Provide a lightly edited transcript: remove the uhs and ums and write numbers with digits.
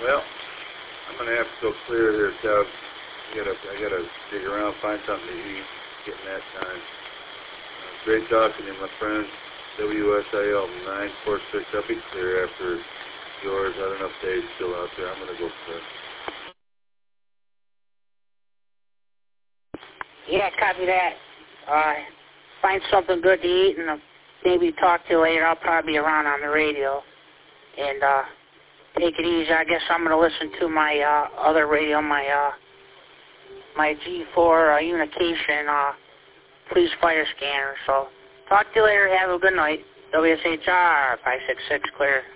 Well, I'm going to have to go clear here, Doug. I gotta dig around, find something to eat, getting that time. Great talking to you, my friend. WSIL 946. I'll be clear after yours. I don't know if Dave's still out there. I'm going to go clear. Yeah, copy that. Find something good to eat and maybe talk to you later. I'll probably be around on the radio. And take it easy. I guess I'm going to listen to my other radio, my G4 Unication police fire scanner. So talk to you later. Have a good night. WSHR 566 clear.